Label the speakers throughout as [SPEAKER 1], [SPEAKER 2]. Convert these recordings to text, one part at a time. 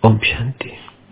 [SPEAKER 1] ओम शांति।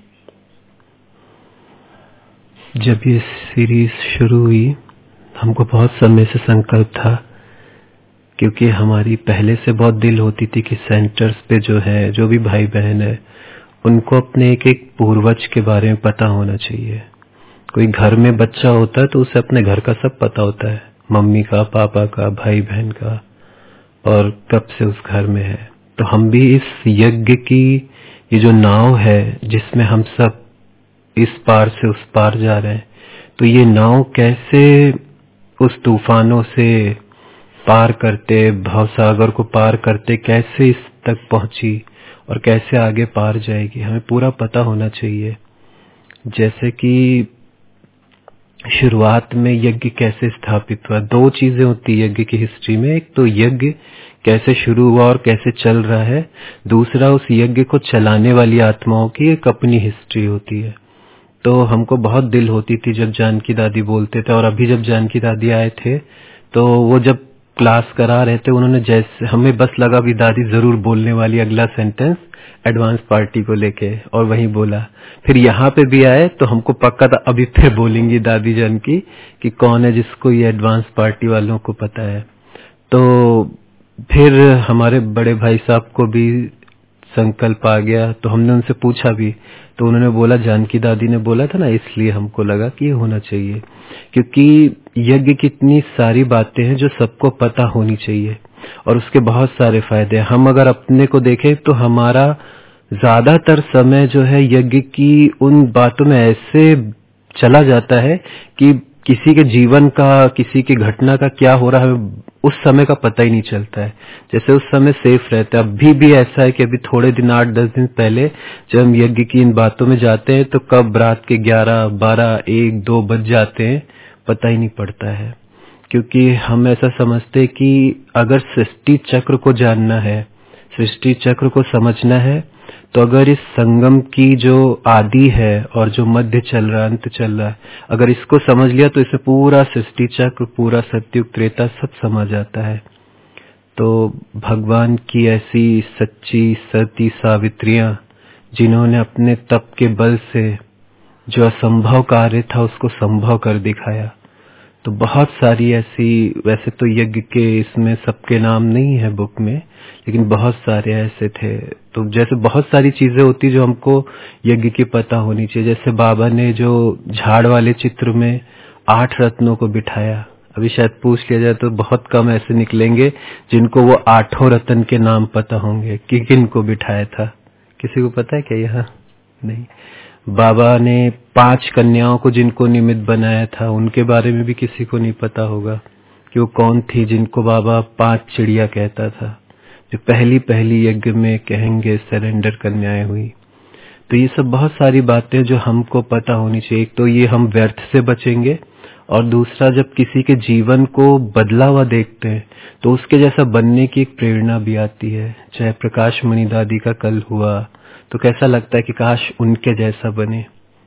[SPEAKER 1] जब ये सीरीज शुरू हुई, हमको बहुत समय से संकल्प था, क्योंकि हमारी पहले से बहुत दिल होती थी कि सेंटर्स पे जो है, जो भी भाई बहन है, उनको अपने एक एक पूर्वज के बारे में पता होना चाहिए। कोई घर में बच्चा होता है तो उसे अपने घर का सब पता होता है, मम्मी का, पापा का, भाई बहन का, और कब से उस घर में है। तो हम भी इस यज्ञ की ये जो नाव है, जिसमें हम सब इस पार से उस पार जा रहे हैं, तो ये नाव कैसे उस तूफानों से पार करते, भवसागर को पार करते, कैसे इस तक पहुंची और कैसे आगे पार जाएगी, हमें पूरा पता होना चाहिए। जैसे कि शुरुआत में यज्ञ कैसे स्थापित हुआ, दो चीजें होती है यज्ञ की हिस्ट्री में। एक तो यज्ञ कैसे शुरू हुआ और कैसे चल रहा है, दूसरा उस यज्ञ को चलाने वाली आत्माओं की एक अपनी हिस्ट्री होती है। तो हमको बहुत दिल होती थी जब जानकी दादी बोलते थे, और अभी जब जानकी दादी आए थे तो वो जब क्लास करा रहे थे, उन्होंने जैसे हमें बस लगा भी दादी जरूर बोलने वाली अगला सेंटेंस एडवांस पार्टी को लेके, और वही बोला। फिर यहाँ पे भी आए तो हमको पक्का था अभी फिर बोलेंगी दादी जान की कि कौन है जिसको ये एडवांस पार्टी वालों को पता है। तो फिर हमारे बड़े भाई साहब को भी संकल्प आ गया, तो हमने उनसे पूछा भी, तो उन्होंने बोला जानकी दादी ने बोला था ना, इसलिए हमको लगा कि ये होना चाहिए, क्योंकि यज्ञ की इतनी सारी बातें हैं जो सबको पता होनी चाहिए और उसके बहुत सारे फायदे हैं। हम अगर अपने को देखें तो हमारा ज्यादातर समय जो है यज्ञ की उन बातों में ऐसे चला जाता है कि किसी के जीवन का, किसी की घटना का क्या हो रहा है उस समय का पता ही नहीं चलता है। जैसे उस समय सेफ रहता है। अभी भी ऐसा है कि अभी थोड़े दिन, 8-10 दिन पहले जब हम यज्ञ की इन बातों में जाते हैं तो कब रात के 11, 12, 1, 2 बज जाते हैं पता ही नहीं पड़ता है। क्योंकि हम ऐसा समझते हैं कि अगर सृष्टि चक्र को जानना है, सृष्टि चक्र को समझना है, तो अगर इस संगम की जो आदि है और जो मध्य चल रहा है, अंत चल रहा है, अगर इसको समझ लिया तो इसे पूरा सृष्टि चक्र, पूरा सत्युग त्रेता सब समझ आता है। तो भगवान की ऐसी सच्ची सती सावित्रियां, जिन्होंने अपने तप के बल से जो असंभव कार्य था उसको संभव कर दिखाया, तो बहुत सारी ऐसी, वैसे तो यज्ञ के इसमें सबके नाम नहीं है बुक में, लेकिन बहुत सारे ऐसे थे। तो जैसे बहुत सारी चीजें होती जो हमको यज्ञ की पता होनी चाहिए। जैसे बाबा ने जो झाड़ वाले चित्र में 8 रत्नों को बिठाया, अभी शायद पूछ लिया जाए तो बहुत कम ऐसे निकलेंगे जिनको वो 8 रत्न के नाम पता होंगे कि किन को बिठाया था। किसी को पता है क्या यहाँ? नहीं। बाबा ने 5 कन्याओं को जिनको निमित्त बनाया था, उनके बारे में भी किसी को नहीं पता होगा कि वो कौन थी जिनको बाबा 5 चिड़िया कहता था, जो पहली यज्ञ में कहेंगे सरेंडर कन्याएं हुई। तो ये सब बहुत सारी बातें जो हमको पता होनी चाहिए। एक तो ये हम व्यर्थ से बचेंगे, और दूसरा जब किसी के जीवन को बदला हुआ देखते हैं तो उसके जैसा बनने की एक प्रेरणा भी आती है। चाहे प्रकाश मणि दादी का कल हुआ तो कैसा लगता है कि काश उनके जैसा बने।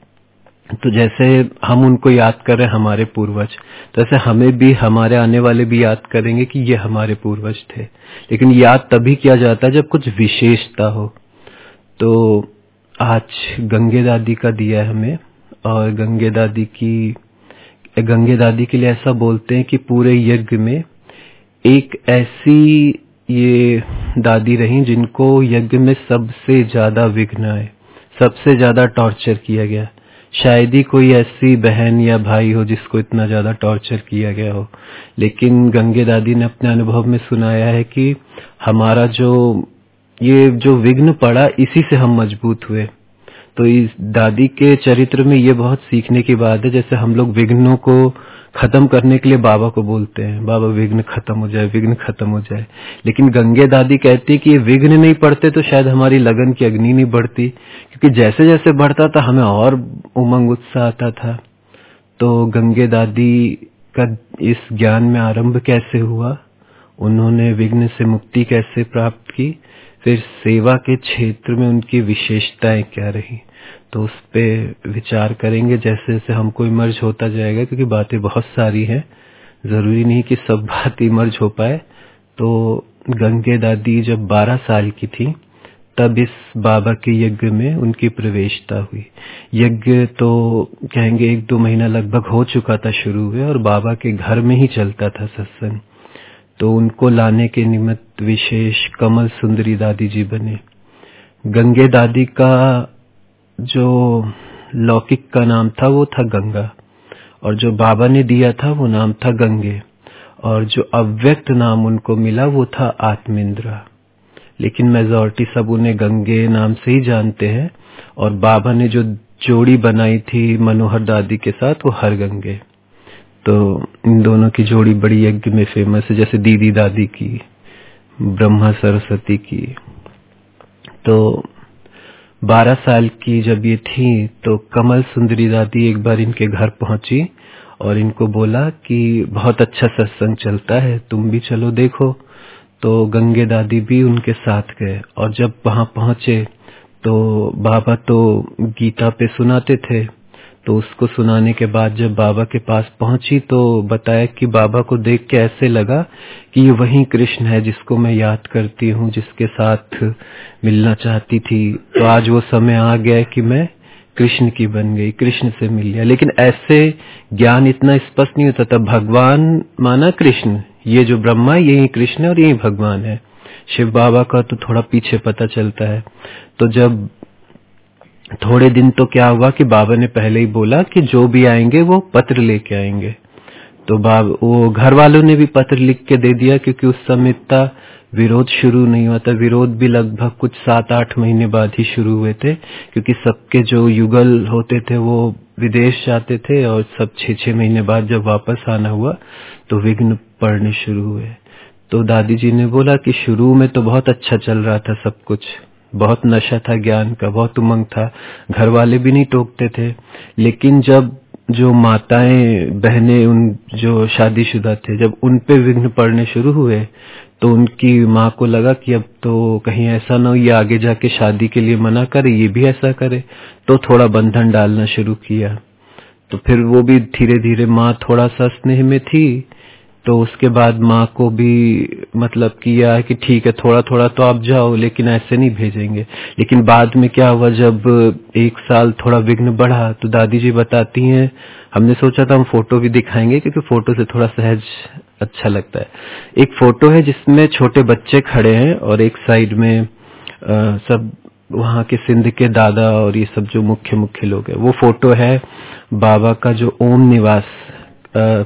[SPEAKER 1] तो जैसे हम उनको याद कर रहे हैं हमारे पूर्वज, तो ऐसे हमें भी, हमारे आने वाले भी याद करेंगे कि ये हमारे पूर्वज थे। लेकिन याद तभी किया जाता है जब कुछ विशेषता हो। तो आज गंगे दादी का दिया है हमें, और गंगे दादी के लिए ऐसा बोलते हैं कि पूरे यज्ञ में एक ऐसी ये दादी रही जिनको यज्ञ में सबसे ज्यादा विघ्न आए, सबसे ज्यादा टॉर्चर किया गया। शायद ही कोई ऐसी बहन या भाई हो जिसको इतना ज्यादा टॉर्चर किया गया हो। लेकिन गंगे दादी ने अपने अनुभव में सुनाया है कि हमारा ये जो विघ्न पड़ा, इसी से हम मजबूत हुए। तो इस दादी के चरित्र में ये बहुत सीखने की बात है। जैसे हम लोग विघ्नों को खत्म करने के लिए बाबा को बोलते हैं, बाबा विघ्न खत्म हो जाए, विघ्न खत्म हो जाए। लेकिन गंगे दादी कहती कि ये विघ्न नहीं पड़ते तो शायद हमारी लगन की अग्नि नहीं बढ़ती, क्योंकि जैसे जैसे बढ़ता था हमें और उमंग उत्साह आता था। तो गंगे दादी का इस ज्ञान में आरंभ कैसे हुआ, उन्होंने विघ्न से मुक्ति कैसे प्राप्त की, फिर सेवा के क्षेत्र में उनकी विशेषताएं क्या रही, तो उस पे विचार करेंगे जैसे जैसे हमको इमर्ज होता जाएगा। क्योंकि बातें बहुत सारी हैं, जरूरी नहीं कि सब बात इमर्ज हो पाए। तो गंगे दादी जब 12 साल की थी तब इस बाबा के यज्ञ में उनकी प्रवेशता हुई। यज्ञ तो कहेंगे 1-2 महीना लगभग हो चुका था शुरू हुए, और बाबा के घर में ही चलता था सत्संग। तो उनको लाने के निमित्त विशेष कमल सुंदरी दादी जी बने। गंगे दादी का जो लौकिक का नाम था वो था गंगा, और जो बाबा ने दिया था वो नाम था गंगे, और जो अव्यक्त नाम उनको मिला वो था आत्मेंद्रा। लेकिन मेजॉरिटी सब उन्हें गंगे नाम से ही जानते हैं, और बाबा ने जो जोड़ी बनाई थी मनोहर दादी के साथ वो हर गंगे। तो इन दोनों की जोड़ी बड़ी यज्ञ में फेमस है, जैसे दीदी दादी की, ब्रह्मा सरस्वती की। तो 12 साल की जब ये थी तो कमल सुंदरी दादी एक बार इनके घर पहुंची और इनको बोला कि बहुत अच्छा सत्संग चलता है, तुम भी चलो देखो। तो गंगे दादी भी उनके साथ गए, और जब वहां पहुंचे तो बाबा तो गीता पे सुनाते थे। तो उसको सुनाने के बाद जब बाबा के पास पहुंची तो बताया कि बाबा को देख के ऐसे लगा कि ये वही कृष्ण है जिसको मैं याद करती हूँ, जिसके साथ मिलना चाहती थी। तो आज वो समय आ गया कि मैं कृष्ण की बन गई, कृष्ण से मिल गया। लेकिन ऐसे ज्ञान इतना स्पष्ट नहीं होता था। भगवान माना कृष्ण, ये जो ब्रह्मा यही कृष्ण है और यही भगवान है। शिव बाबा का तो थोड़ा पीछे पता चलता है। तो जब थोड़े दिन तो क्या हुआ कि बाबा ने पहले ही बोला कि जो भी आएंगे वो पत्र लेके आएंगे। तो वो घर वालों ने भी पत्र लिख के दे दिया, क्योंकि उस समय इतना विरोध शुरू नहीं हुआ था। विरोध भी लगभग कुछ 7-8 महीने बाद ही शुरू हुए थे, क्योंकि सबके जो युगल होते थे वो विदेश जाते थे, और सब 6-6 महीने बाद जब वापस आना हुआ तो विघ्न पड़ने शुरू हुए। तो दादी जी ने बोला कि शुरू में तो बहुत अच्छा चल रहा था सब कुछ, बहुत नशा था ज्ञान का, बहुत उमंग था, घर वाले भी नहीं टोकते थे। लेकिन जब जो माताएं बहनें उन जो शादीशुदा थे, जब उन पे विघ्न पड़ने शुरू हुए तो उनकी माँ को लगा कि अब तो कहीं ऐसा ना हो ये आगे जाके शादी के लिए मना करे, ये भी ऐसा करे। तो थोड़ा बंधन डालना शुरू किया। तो फिर वो भी धीरे धीरे, माँ थोड़ा सा स्नेह में थी, तो उसके बाद माँ को भी मतलब किया है कि ठीक है थोड़ा थोड़ा तो आप जाओ, लेकिन ऐसे नहीं भेजेंगे। लेकिन बाद में क्या हुआ, जब 1 साल थोड़ा विघ्न बढ़ा तो दादी जी बताती हैं, हमने सोचा था हम फोटो भी दिखाएंगे क्योंकि फोटो से थोड़ा सहज अच्छा लगता है। एक फोटो है जिसमें छोटे बच्चे खड़े हैं और एक साइड में सब वहाँ के सिंध के दादा और ये सब जो मुख्य मुख्य लोग हैं। वो फोटो है बाबा का जो ओम निवास,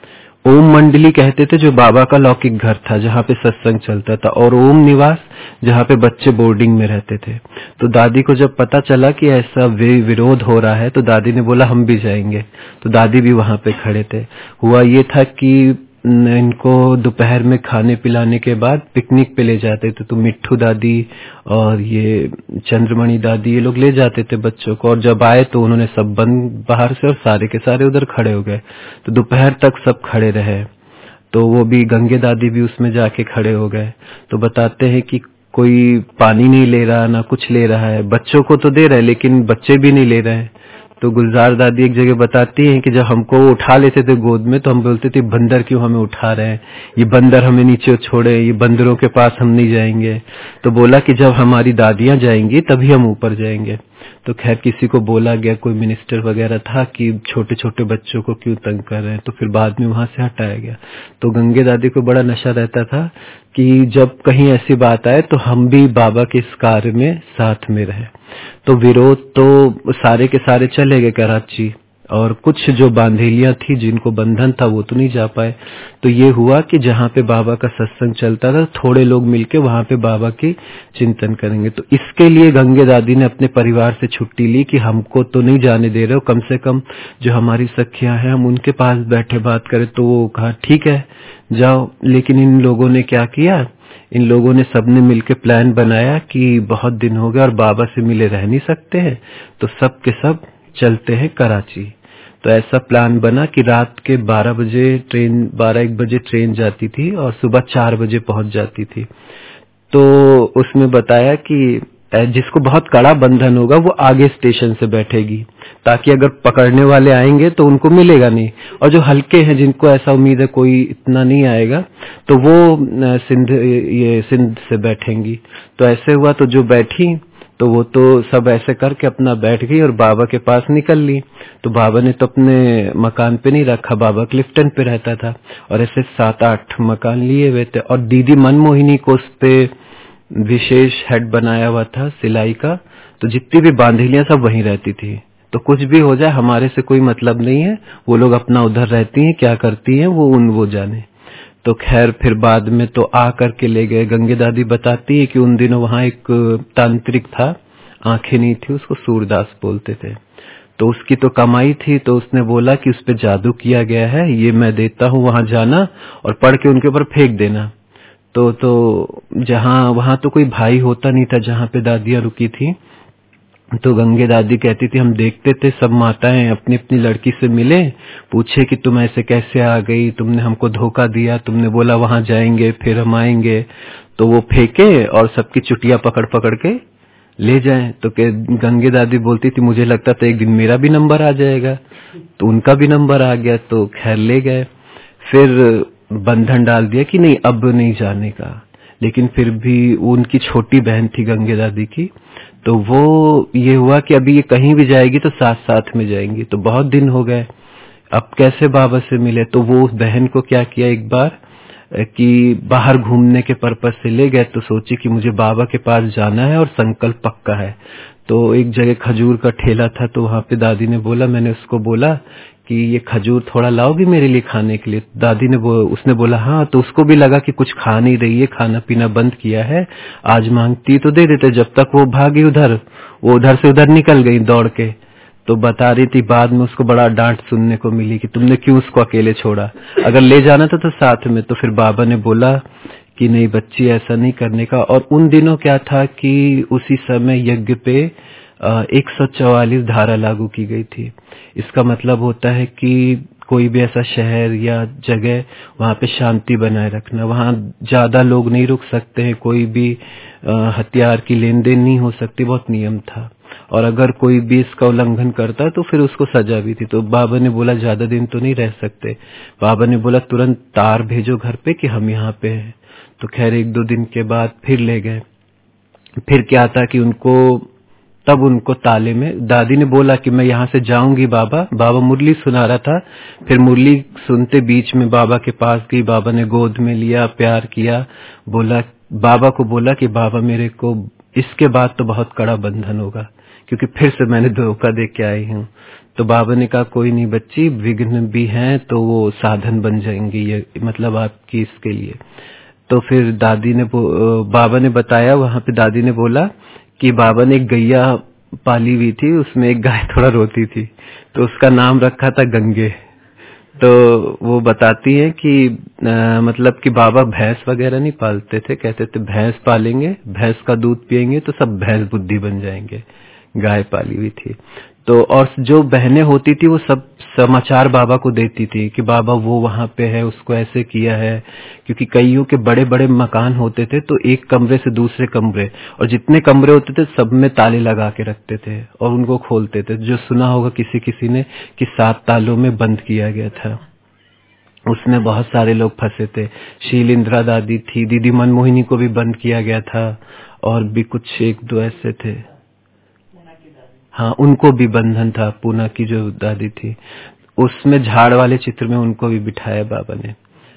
[SPEAKER 1] ओम मंडली कहते थे, जो बाबा का लौकिक घर था जहाँ पे सत्संग चलता था, और ओम निवास जहाँ पे बच्चे बोर्डिंग में रहते थे। तो दादी को जब पता चला कि ऐसा विरोध हो रहा है तो दादी ने बोला हम भी जाएंगे। तो दादी भी वहां पे खड़े थे। हुआ ये था कि इनको दोपहर में खाने पिलाने के बाद पिकनिक पे ले जाते थे। तो मिट्ठू दादी और ये चंद्रमणि दादी ये लोग ले जाते थे बच्चों को, और जब आए तो उन्होंने सब बंद बाहर से, और सारे के सारे उधर खड़े हो गए। तो दोपहर तक सब खड़े रहे। तो वो भी गंगे दादी भी उसमें जाके खड़े हो गए। तो बताते हैं कि कोई पानी नहीं ले रहा, ना कुछ ले रहा है, बच्चों को तो दे रहे लेकिन बच्चे भी नहीं ले रहे। तो गुलजार दादी एक जगह बताती हैं कि जब हमको उठा लेते थे गोद में तो हम बोलते थे बंदर क्यों हमें उठा रहे हैं, ये बंदर हमें नीचे छोड़े, ये बंदरों के पास हम नहीं जाएंगे। तो बोला कि जब हमारी दादियां जाएंगी तभी हम ऊपर जाएंगे। तो खैर किसी को बोला गया, कोई मिनिस्टर वगैरह था कि छोटे छोटे बच्चों को क्यों तंग कर रहे हैं, तो फिर बाद में वहां से हटाया गया। तो गंगे दादी को बड़ा नशा रहता था कि जब कहीं ऐसी बात आए तो हम भी बाबा के इस कार्य में साथ में रहे। तो विरोध तो सारे के सारे चले गए कराची, और कुछ जो बांधेलियां थी जिनको बंधन था वो तो नहीं जा पाए। तो ये हुआ कि जहाँ पे बाबा का सत्संग चलता था थोड़े लोग मिलके वहां पे बाबा की चिंतन करेंगे। तो इसके लिए गंगे दादी ने अपने परिवार से छुट्टी ली कि हमको तो नहीं जाने दे रहे हो, कम से कम जो हमारी सखियां हैं हम उनके पास बैठे बात करें। तो वो कहा ठीक है जाओ। लेकिन इन लोगों ने क्या किया, इन लोगों ने सबने मिलकर प्लान बनाया कि बहुत दिन हो गए और बाबा से मिले रह नहीं सकते हैं, तो सब के सब चलते हैं कराची। तो ऐसा प्लान बना कि रात के 12-1 बजे ट्रेन जाती थी और सुबह 4 बजे पहुंच जाती थी। तो उसमें बताया कि जिसको बहुत कड़ा बंधन होगा वो आगे स्टेशन से बैठेगी, ताकि अगर पकड़ने वाले आएंगे तो उनको मिलेगा नहीं, और जो हल्के हैं जिनको ऐसा उम्मीद है कोई इतना नहीं आएगा तो वो सिंध से बैठेंगी। तो ऐसे हुआ, तो जो बैठी तो वो तो सब ऐसे करके अपना बैठ गई और बाबा के पास निकल ली। तो बाबा ने तो अपने मकान पे नहीं रखा, बाबा क्लिफ्टन पे रहता था, और ऐसे 7-8 मकान लिए हुए थे। और दीदी मनमोहिनी को उस पे विशेष हेड बनाया हुआ था सिलाई का, तो जितनी भी बांधलियां सब वहीं रहती थी। तो कुछ भी हो जाए हमारे से कोई मतलब नहीं है, वो लोग अपना उधर रहती हैं, क्या करती हैं वो जाने। तो खैर फिर बाद में तो आ करके ले गए। गंगे दादी बताती है कि उन दिनों वहां एक तांत्रिक था, आंखें नहीं थी, उसको सूरदास बोलते थे। तो उसकी तो कमाई थी, तो उसने बोला कि उस पे जादू किया गया है, ये मैं देता हूँ, वहां जाना और पढ़ के उनके ऊपर फेंक देना। तो जहां वहां तो कोई भाई होता नहीं था जहां पे दादियां रुकी थी। तो गंगे दादी कहती थी हम देखते थे सब माताएं अपनी अपनी लड़की से मिले, पूछे कि तुम ऐसे कैसे आ गई, तुमने हमको धोखा दिया, तुमने बोला वहां जाएंगे फिर हम आएंगे, तो वो फेंके और सबकी चुटिया पकड़ पकड़ के ले जाएं। तो गंगे दादी बोलती थी मुझे लगता था एक दिन मेरा भी नंबर आ जाएगा, तो उनका भी नंबर आ गया, तो खैर ले गए। फिर बंधन डाल दिया कि नहीं अब नहीं जाने का, लेकिन फिर भी उनकी छोटी बहन थी गंगे दादी की, तो वो ये हुआ कि अभी ये कहीं भी जाएगी तो साथ साथ में जाएंगी। तो बहुत दिन हो गए, अब कैसे बाबा से मिले, तो वो उस बहन को क्या किया एक बार कि बाहर घूमने के पर्पस से ले गए। तो सोची कि मुझे बाबा के पास जाना है और संकल्प पक्का है। तो एक जगह खजूर का ठेला था, तो वहां पे दादी ने बोला, मैंने उसको बोला कि ये खजूर थोड़ा लाओगी मेरे लिए खाने के लिए। दादी ने उसने बोला हाँ। तो उसको भी लगा कि कुछ खा नहीं रही है, खाना पीना बंद किया है, आज मांगती तो दे देते। जब तक वो भागी उधर, वो उधर से उधर निकल गई दौड़ के। तो बता रही थी बाद में उसको बड़ा डांट सुनने को मिली कि तुमने क्यों उसको अकेले छोड़ा, अगर ले जाना था तो साथ में। तो फिर बाबा ने बोला कि नहीं बच्ची ऐसा नहीं करने का। और उन दिनों क्या था कि उसी समय यज्ञ पे 144 धारा लागू की गई थी। इसका मतलब होता है कि कोई भी ऐसा शहर या जगह वहां पे शांति बनाए रखना, वहां ज्यादा लोग नहीं रुक सकते हैं, कोई भी हथियार की लेन देन नहीं हो सकती, बहुत नियम था। और अगर कोई भी इसका उल्लंघन करता है तो फिर उसको सजा भी थी। तो बाबा ने बोला ज्यादा दिन तो नहीं रह सकते। बाबा ने बोला तुरंत तार भेजो घर पे कि हम यहाँ पे हैं। तो खैर 1-2 दिन के बाद फिर ले गए। फिर क्या था कि तब उनको ताले में दादी ने बोला कि मैं यहाँ से जाऊंगी बाबा मुरली सुना रहा था। फिर मुरली सुनते बीच में बाबा के पास गई, बाबा ने गोद में लिया, प्यार किया, बाबा को बोला कि बाबा मेरे को इसके बाद तो बहुत कड़ा बंधन होगा, क्योंकि फिर से मैंने धोखा दे के आई हूँ। तो बाबा ने कहा कोई नहीं बच्ची, विघ्न भी हैं तो वो साधन बन जाएंगे, ये मतलब आपकी इसके लिए। तो फिर बाबा ने बताया, वहां पे दादी ने बोला कि बाबा ने एक गैया पाली हुई थी, उसमें एक गाय थोड़ा रोती थी, तो उसका नाम रखा था गंगे। तो वो बताती है कि मतलब कि बाबा भैंस वगैरह नहीं पालते थे, कहते थे भैंस पालेंगे, भैंस का दूध पिएंगे तो सब भैंस बुद्धि बन जाएंगे, गाय पाली हुई थी। तो और जो बहनें होती थी वो सब समाचार बाबा को देती थी कि बाबा वो वहां पे है, उसको ऐसे किया है, क्योंकि कईयों के बड़े बड़े मकान होते थे, तो एक कमरे से दूसरे कमरे, और जितने कमरे होते थे सब में ताले लगा के रखते थे और उनको खोलते थे। जो सुना होगा किसी ने कि 7 तालों में बंद किया गया था, उसमें बहुत सारे लोग फंसे थे। शील इंदिरा दादी थी, दीदी मनमोहिनी को भी बंद किया गया था, और भी कुछ 1-2 ऐसे थे, हाँ उनको भी बंधन था। पूना की जो दादी थी, उसमें झाड़ वाले चित्र में उनको भी बिठाया बाबा ने।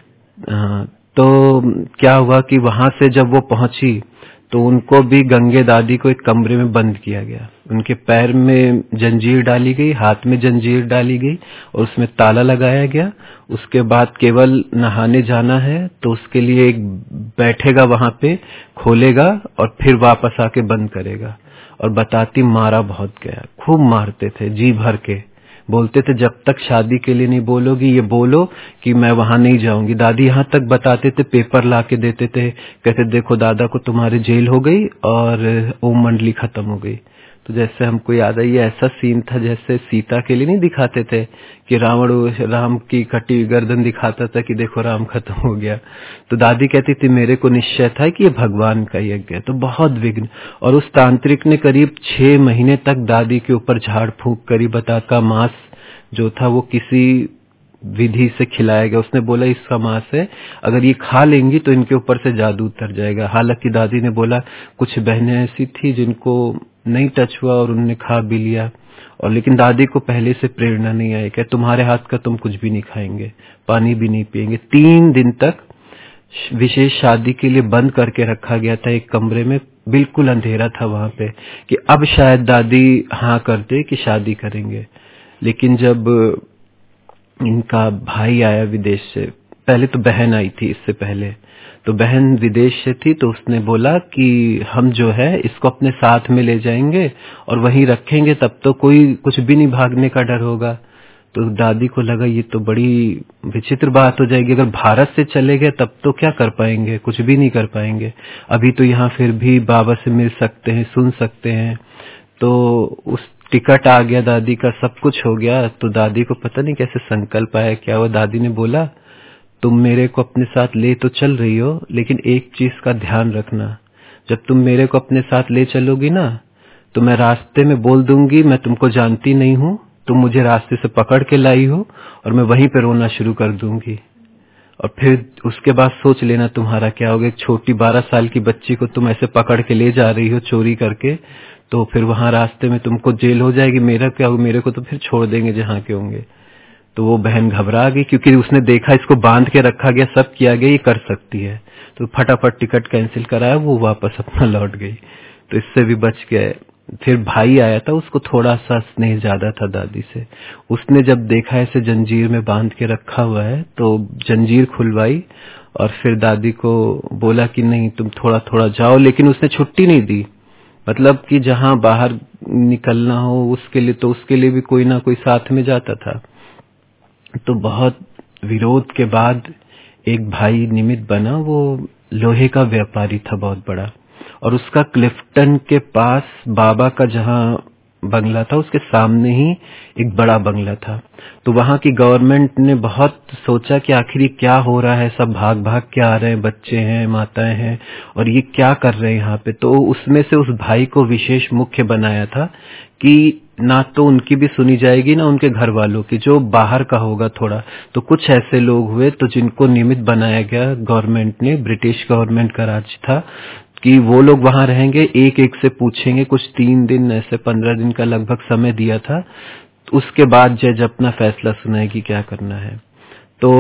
[SPEAKER 1] तो क्या हुआ कि वहां से जब वो पहुंची तो उनको भी गंगे दादी को एक कमरे में बंद किया गया, उनके पैर में जंजीर डाली गई, हाथ में जंजीर डाली गई और उसमें ताला लगाया गया। उसके बाद केवल नहाने जाना है तो उसके लिए एक बैठेगा वहां पे, खोलेगा और फिर वापस आके बंद करेगा। और बताती मारा बहुत गया, खूब मारते थे, जी भर के बोलते थे जब तक शादी के लिए नहीं बोलोगी, ये बोलो कि मैं वहां नहीं जाऊंगी। दादी यहाँ तक बताते थे, पेपर ला के देते थे, कहते देखो दादा को तुम्हारे जेल हो गई और ओम मंडली खत्म हो गई। तो जैसे हमको याद है, ये ऐसा सीन था जैसे सीता के लिए नहीं दिखाते थे कि रावण राम की कटी हुई गर्दन दिखाता था कि देखो राम खत्म हो गया। तो दादी कहती थी मेरे को निश्चय था कि ये भगवान का यज्ञ है। तो बहुत विघ्न, और उस तांत्रिक ने करीब 6 महीने तक दादी के ऊपर झाड़ फूंक करी, बता मांस जो था वो किसी विधि से खिलाया गया। उसने बोला इसका मांस है, अगर ये खा लेंगी तो इनके ऊपर से जादू उतर जाएगा। हालांकि दादी ने बोला कुछ बहनें ऐसी थी जिनको नहीं टच हुआ और उनने खा भी लिया, और लेकिन दादी को पहले से प्रेरणा नहीं आई कि तुम्हारे हाथ का तुम कुछ भी नहीं खाएंगे, पानी भी नहीं पिएंगे। 3 दिन तक विशेष शादी के लिए बंद करके रखा गया था एक कमरे में, बिल्कुल अंधेरा था वहां पे, कि अब शायद दादी हाँ करते कि शादी करेंगे। लेकिन जब इनका भाई आया विदेश से, पहले तो बहन आई थी इससे पहले, तो बहन विदेश से थी, तो उसने बोला कि हम जो है इसको अपने साथ में ले जाएंगे और वहीं रखेंगे, तब तो कोई कुछ भी नहीं भागने का डर होगा। तो दादी को लगा ये तो बड़ी विचित्र बात हो जाएगी, अगर भारत से चले गए तब तो क्या कर पाएंगे, कुछ भी नहीं कर पाएंगे। अभी तो यहाँ फिर भी बाबा से मिल सकते हैं, सुन सकते हैं। तो उस टिकट आ गया दादी का, सब कुछ हो गया। तो दादी को पता नहीं कैसे संकल्प आया, क्या हुआ, दादी ने बोला तुम मेरे को अपने साथ ले तो चल रही हो, लेकिन एक चीज का ध्यान रखना, जब तुम मेरे को अपने साथ ले चलोगी ना तो मैं रास्ते में बोल दूंगी मैं तुमको जानती नहीं हूँ, तुम मुझे रास्ते से पकड़ के लाई हो, और मैं वहीं पे रोना शुरू कर दूंगी। और फिर उसके बाद सोच लेना तुम्हारा क्या होगा। एक छोटी 12 साल की बच्ची को तुम ऐसे पकड़ के ले जा रही हो चोरी करके, तो फिर वहां रास्ते में तुमको जेल हो जाएगी, मेरा क्या होगा, मेरे को तो फिर छोड़ देंगे जहां के होंगे। तो वो बहन घबरा गई, क्योंकि उसने देखा इसको बांध के रखा गया, सब किया गया, ये कर सकती है। तो फटाफट टिकट कैंसिल कराया, वो वापस अपना लौट गई। तो इससे भी बच गए। फिर भाई आया था, उसको थोड़ा सा स्नेह ज्यादा था दादी से। उसने जब देखा ऐसे जंजीर में बांध के रखा हुआ है तो जंजीर खुलवाई और फिर दादी को बोला कि नहीं तुम थोड़ा थोड़ा जाओ, लेकिन उसने छुट्टी नहीं दी। मतलब कि जहां बाहर निकलना हो उसके लिए, तो उसके लिए भी कोई ना कोई साथ में जाता था। तो बहुत विरोध के बाद एक भाई निमित्त बना, वो लोहे का व्यापारी था बहुत बड़ा, और उसका क्लिफ्टन के पास बाबा का जहां बंगला था उसके सामने ही एक बड़ा बंगला था। तो वहां की गवर्नमेंट ने बहुत सोचा कि आखिर ये क्या हो रहा है, सब भाग भाग के आ रहे हैं, बच्चे हैं, माताएं हैं, और ये क्या कर रहे हैं यहाँ पे। तो उसमें से उस भाई को विशेष मुख्य बनाया था कि ना तो उनकी भी सुनी जाएगी ना उनके घर वालों की, जो बाहर का होगा थोड़ा। तो कुछ ऐसे लोग हुए तो जिनको निमित्त बनाया गया गवर्नमेंट ने, ब्रिटिश गवर्नमेंट का राज था, कि वो लोग वहां रहेंगे, एक एक से पूछेंगे। कुछ 3 दिन ऐसे 15 दिन का लगभग समय दिया था। उसके बाद जज अपना फैसला सुनाएगी क्या करना है। तो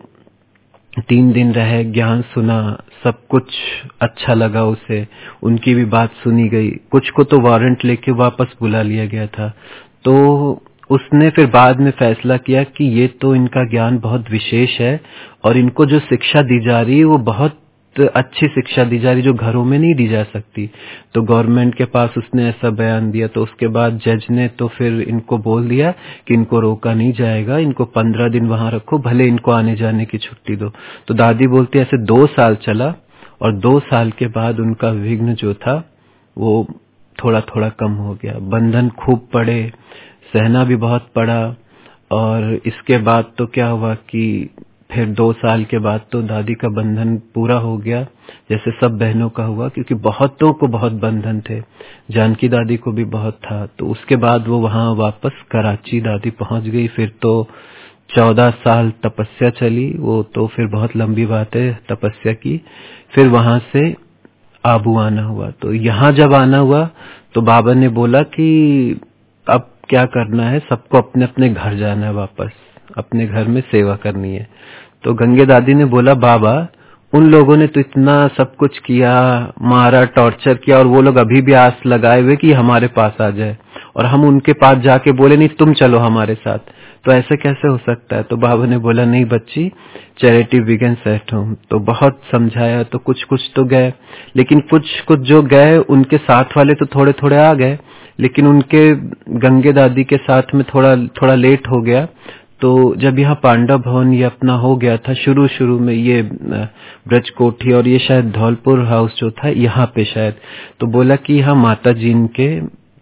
[SPEAKER 1] 3 दिन रहे, ज्ञान सुना, सब कुछ अच्छा लगा उसे, उनकी भी बात सुनी गई। कुछ को तो वारंट लेके वापस बुला लिया गया था। तो उसने फिर बाद में फैसला किया कि ये तो इनका ज्ञान बहुत विशेष है और इनको जो शिक्षा दी जा रही है वो बहुत अच्छी शिक्षा दी जा रही जो घरों में नहीं दी जा सकती। तो गवर्नमेंट के पास उसने ऐसा बयान दिया। तो उसके बाद जज ने तो फिर इनको बोल दिया कि इनको रोका नहीं जाएगा, इनको 15 दिन वहां रखो, भले इनको आने जाने की छुट्टी दो। तो दादी बोलती ऐसे 2 साल चला, और 2 साल के बाद उनका विघ्न जो था वो थोड़ा थोड़ा कम हो गया। बंधन खूब पड़े, सहना भी बहुत पड़ा। और इसके बाद तो क्या हुआ कि फिर 2 साल के बाद तो दादी का बंधन पूरा हो गया, जैसे सब बहनों का हुआ, क्योंकि बहुतों को बहुत बंधन थे, जानकी दादी को भी बहुत था। तो उसके बाद वो वहां वापस कराची दादी पहुंच गई। फिर तो 14 साल तपस्या चली, वो तो फिर बहुत लंबी बात है तपस्या की। फिर वहां से आबू आना हुआ। तो यहाँ जब आना हुआ तो बाबा ने बोला कि अब क्या करना है, सबको अपने अपने घर जाना है, वापस अपने घर में सेवा करनी है। तो गंगे दादी ने बोला बाबा उन लोगों ने तो इतना सब कुछ किया, मारा, टॉर्चर किया, और वो लोग अभी भी आस लगाए हुए कि हमारे पास आ जाए, और हम उनके पास जाके बोले नहीं तुम चलो हमारे साथ, तो ऐसे कैसे हो सकता है। तो बाबा ने बोला नहीं बच्ची, चैरिटी बिगिंस एट होम। तो बहुत समझाया, तो कुछ कुछ तो गए, लेकिन कुछ कुछ जो गए उनके साथ वाले तो थोड़े थोड़े आ गए, लेकिन उनके गंगे दादी के साथ में थोड़ा थोड़ा लेट हो गया। तो जब यहाँ पांडव भवन ये अपना हो गया था, शुरू में ये ब्रज कोठी और ये शायद धौलपुर हाउस जो था यहाँ पे शायद, तो बोला कि यहाँ माता जी इनके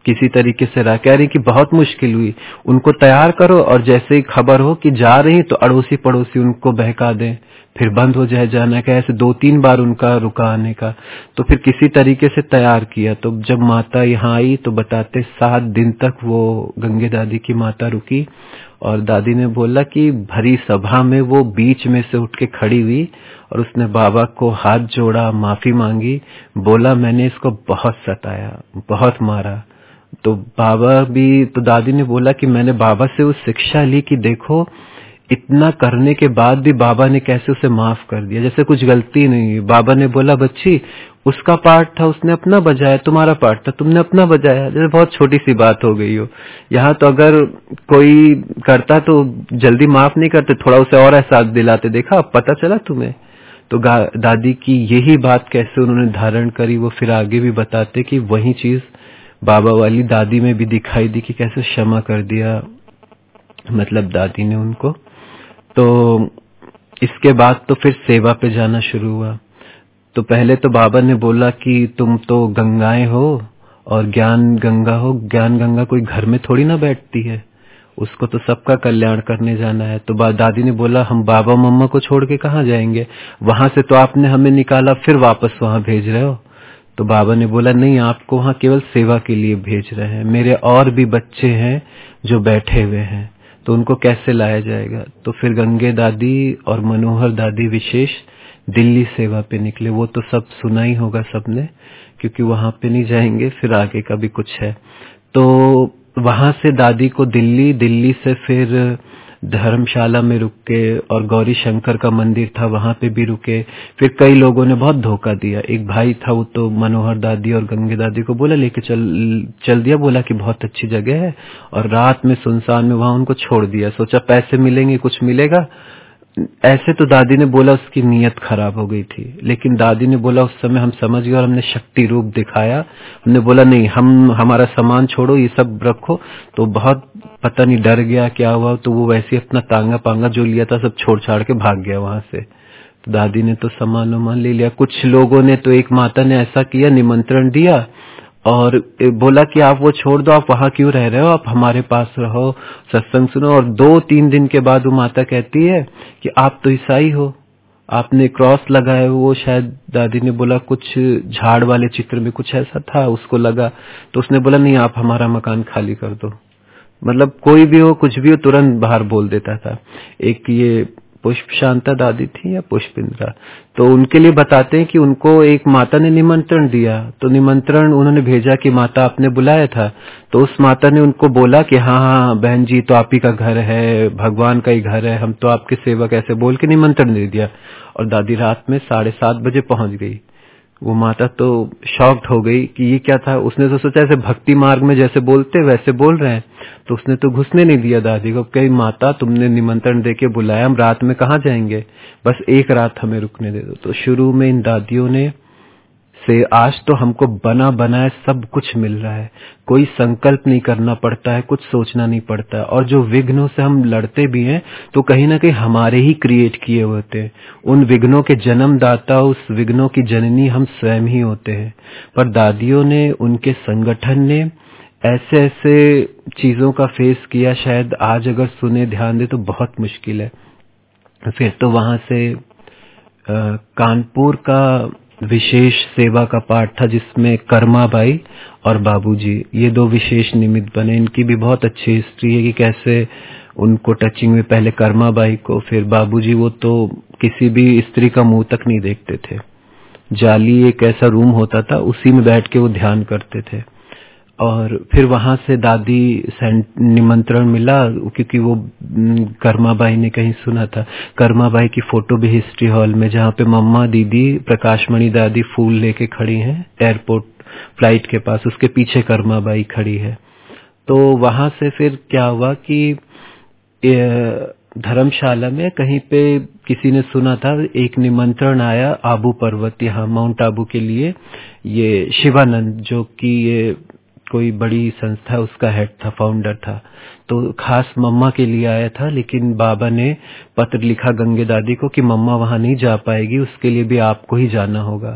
[SPEAKER 1] किसी तरीके से रहा। कह रही कि बहुत मुश्किल हुई, उनको तैयार करो और जैसे ही खबर हो कि जा रही तो अड़ोसी पड़ोसी उनको बहका दें, फिर बंद हो जाए जाना का। ऐसे 2-3 बार उनका रुका आने का, तो फिर किसी तरीके से तैयार किया। तो जब माता यहाँ आई तो बताते 7 दिन तक वो गंगे दादी की माता रुकी। और दादी ने बोला कि भरी सभा में वो बीच में से उठ के खड़ी हुई और उसने बाबा को हाथ जोड़ा, माफी मांगी, बोला मैंने इसको बहुत सताया, बहुत मारा। तो बाबा भी, तो दादी ने बोला कि मैंने बाबा से वो शिक्षा ली कि देखो इतना करने के बाद भी बाबा ने कैसे उसे माफ कर दिया, जैसे कुछ गलती नहीं हुई। बाबा ने बोला बच्ची उसका पार्ट था, उसने अपना बजाया, तुम्हारा पार्ट था, तुमने अपना बजाया, जैसे बहुत छोटी सी बात हो गई हो। यहाँ तो अगर कोई करता तो जल्दी माफ नहीं करते, थोड़ा उसे और एहसास दिलाते, देखा अब पता चला तुम्हें। तो दादी की यही बात कैसे उन्होंने धारण करी, वो फिर आगे भी बताते कि वही चीज बाबा वाली दादी में भी दिखाई दी कि कैसे क्षमा कर दिया मतलब दादी ने उनको। तो इसके बाद तो फिर सेवा पे जाना शुरू हुआ। तो पहले तो बाबा ने बोला कि तुम तो गंगाएं हो और ज्ञान गंगा हो, ज्ञान गंगा कोई घर में थोड़ी ना बैठती है, उसको तो सबका कल्याण करने जाना है। तो दादी ने बोला हम बाबा मम्मा को छोड़ के कहाँ जाएंगे, वहां से तो आपने हमें निकाला, फिर वापस वहां भेज रहे हो। तो बाबा ने बोला नहीं, आपको वहां केवल सेवा के लिए भेज रहे हैं, मेरे और भी बच्चे हैं जो बैठे हुए हैं, तो उनको कैसे लाया जाएगा। तो फिर गंगे दादी और मनोहर दादी विशेष दिल्ली सेवा पे निकले। वो तो सब सुना ही होगा सबने, क्योंकि वहां पे नहीं जाएंगे, फिर आगे का भी कुछ है। तो वहां से दादी को दिल्ली से फिर धर्मशाला में रुके और गौरी शंकर का मंदिर था वहां पे भी रुके। फिर कई लोगों ने बहुत धोखा दिया। एक भाई था, वो तो मनोहर दादी और गंगे दादी को बोला लेके चल दिया, बोला कि बहुत अच्छी जगह है, और रात में सुनसान में वहां उनको छोड़ दिया। सोचा पैसे मिलेंगे, कुछ मिलेगा। ऐसे तो दादी ने बोला उसकी नीयत खराब हो गई थी, लेकिन दादी ने बोला उस समय हम समझ गए और हमने शक्ति रूप दिखाया। हमने बोला नहीं, हमारा सामान छोड़ो, ये सब रखो। तो बहुत पता नहीं डर गया क्या हुआ, तो वो वैसे अपना तांगा पांगा जो लिया था सब छोड़ छाड़ के भाग गया वहां से। तो दादी ने तो सामान वामान ले लिया। कुछ लोगों ने तो, एक माता ने ऐसा किया, निमंत्रण दिया और बोला कि आप वो छोड़ दो, आप वहां क्यों रह रहे हो, आप हमारे पास रहो, सत्संग सुनो। और 2-3 दिन के बाद वो माता कहती है कि आप तो ईसाई हो, आपने क्रॉस लगाया। वो शायद दादी ने बोला कुछ झाड़ वाले चित्र में कुछ ऐसा था, उसको लगा। तो उसने बोला नहीं, आप हमारा मकान खाली कर दो। मतलब कोई भी हो, कुछ भी हो, तुरंत बाहर बोल देता था। एक ये पुष्प शांता दादी थी या पुष्पिंद्रा, तो उनके लिए बताते हैं कि उनको एक माता ने निमंत्रण दिया। तो निमंत्रण उन्होंने भेजा कि माता आपने बुलाया था। तो उस माता ने उनको बोला कि हाँ हाँ बहन जी, तो आप ही का घर है, भगवान का ही घर है, हम तो आपके सेवक, ऐसे बोल के निमंत्रण दे दिया। और दादी रात में 7:30 बजे पहुंच गई। वो माता तो शॉक्ड हो गई कि ये क्या था। उसने तो सोचा ऐसे भक्ति मार्ग में जैसे बोलते वैसे बोल रहे हैं, तो उसने तो घुसने नहीं दिया दादी को। कही माता तुमने निमंत्रण देके बुलाया, हम रात में कहाँ जाएंगे, बस एक रात हमें रुकने दे दो। तो शुरू में इन दादियों ने से आज तो हमको बना बनाया सब कुछ मिल रहा है, कोई संकल्प नहीं करना पड़ता है, कुछ सोचना नहीं पड़ता है। और जो विघ्नों से हम लड़ते भी हैं तो कहीं ना कहीं हमारे ही क्रिएट किए होते हैं। उन विघ्नों के जन्मदाता, उस विघ्नों की जननी हम स्वयं ही होते हैं। पर दादियों ने, उनके संगठन ने ऐसे ऐसे चीजों का फेस किया, शायद आज अगर सुने ध्यान दे तो बहुत मुश्किल है। फिर तो वहां से कानपुर का विशेष सेवा का पाठ था, जिसमें कर्माबाई और बाबूजी ये 2 विशेष निमित्त बने। इनकी भी बहुत अच्छी हिस्ट्री है कि कैसे उनको टचिंग में, पहले कर्माबाई को, फिर बाबूजी। वो तो किसी भी स्त्री का मुंह तक नहीं देखते थे। जाली एक ऐसा रूम होता था, उसी में बैठ के वो ध्यान करते थे। और फिर वहां से दादी निमंत्रण मिला, क्योंकि वो कर्माबाई ने कहीं सुना था। कर्माबाई की फोटो भी हिस्ट्री हॉल में, जहाँ पे मम्मा दीदी प्रकाशमणि दादी फूल लेके खड़ी हैं एयरपोर्ट फ्लाइट के पास, उसके पीछे कर्माबाई खड़ी है। तो वहां से फिर क्या हुआ कि धर्मशाला में कहीं पे किसी ने सुना था, एक निमंत्रण आया आबू पर्वत, यहाँ माउंट आबू के लिए। ये शिवानंद जो कि ये कोई बड़ी संस्था, उसका हेड था, फाउंडर था, तो खास मम्मा के लिए आया था। लेकिन बाबा ने पत्र लिखा गंगे दादी को कि मम्मा वहां नहीं जा पाएगी, उसके लिए भी आपको ही जाना होगा।